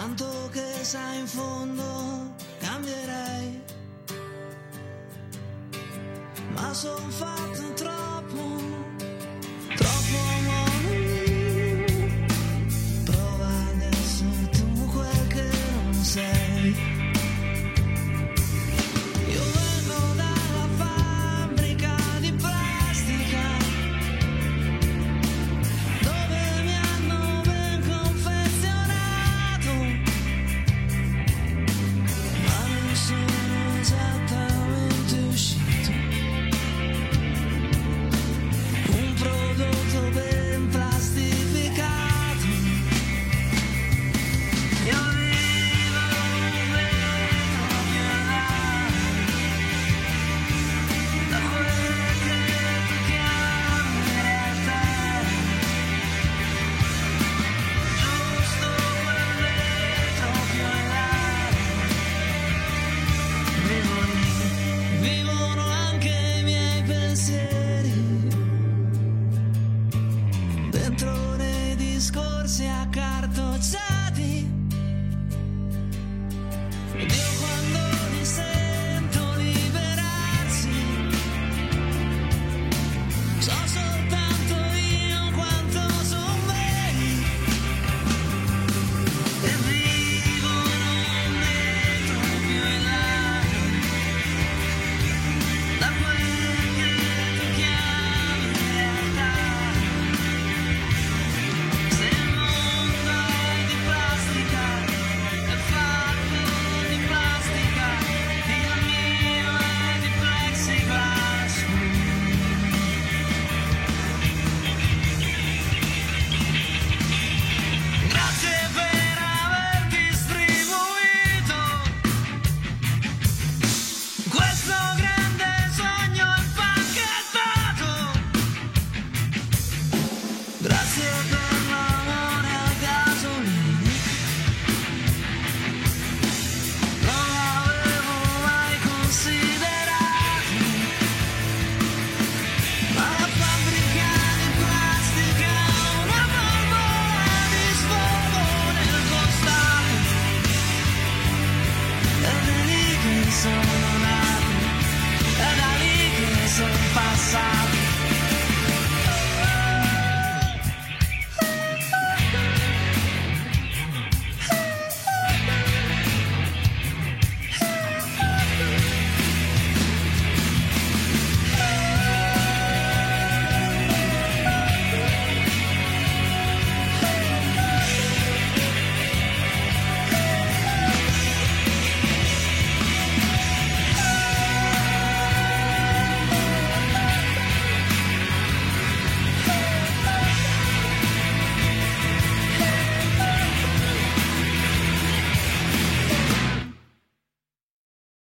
tanto che sai in fondo cambierei, ma son fatto troppo amore. Prova ad essere tu quel che non sei. Io vengo dalla fabbrica di plastica, dove mi hanno ben confezionato, ma non sono esattamente uscito. Un prodotto ben plastificato. Io vivo dentro da quel che tu chiami realtà, giusto quel vetro più in là. Vivo lì, vivono anche i miei pensieri, dentro nei discorsi a cartone.